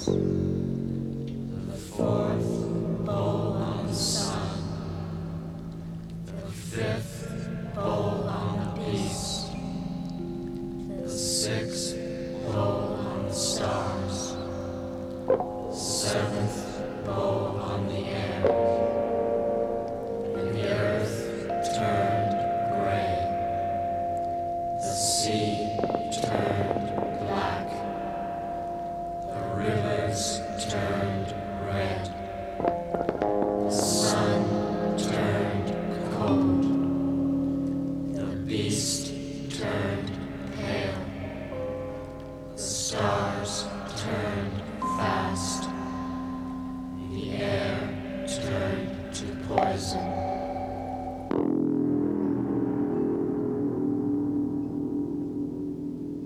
The fourth bowl on the sun, the fifth bowl on the beast, the sixth bowl on the stars, the seventh bowl on the air, and the earth turned gray, the sea turned black, the rivers turned red, the sun turned cold, the beast turned pale, the stars turned fast, the air turned to poison.